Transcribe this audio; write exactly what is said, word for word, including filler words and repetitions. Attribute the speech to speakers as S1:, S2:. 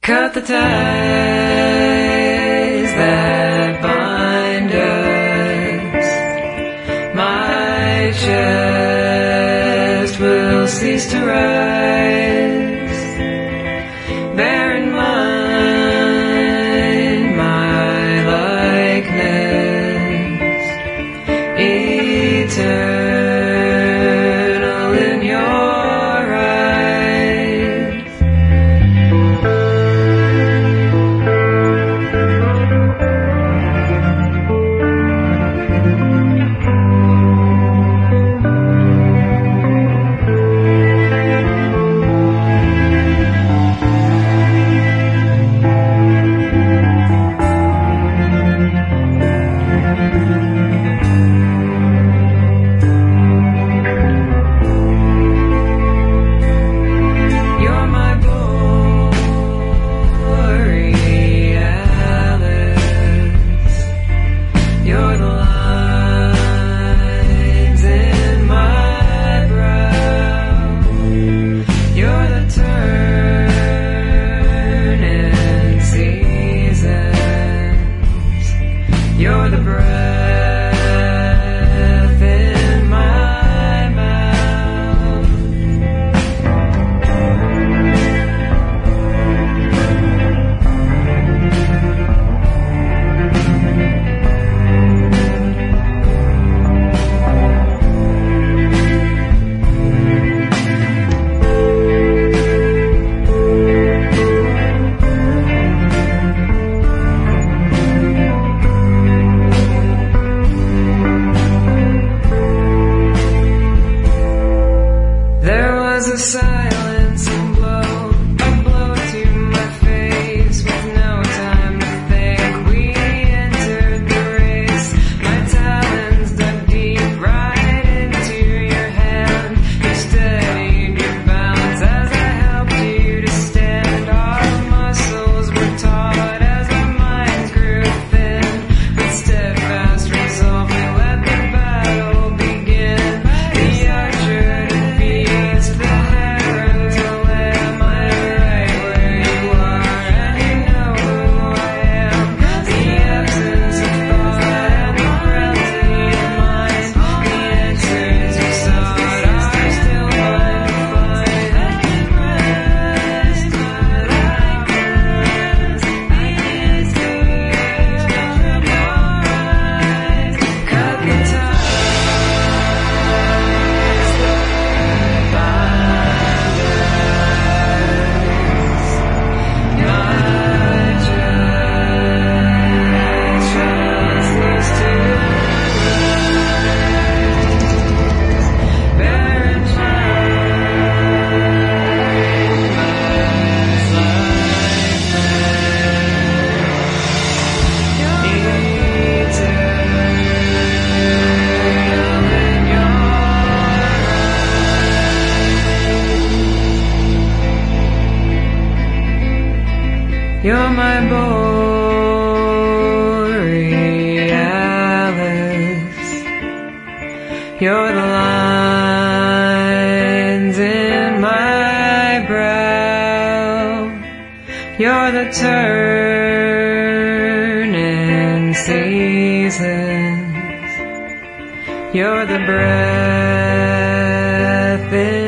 S1: Cut the ties that bind us. My chest will cease to rise. Bear in mind my likeness, eternal in your You're the breath in my mouth. A silence and blow, a blow to my face with no time to think. We entered the race. My talons dug deep right into your hand. You steadied your balance as I helped you to stand. Our muscles were taut as our minds grew thin. With steadfast resolve, we let the battle begin. The archer defeats the You're my Borealis. You're the lines in my brow. You're the turning seasons. You're the breath in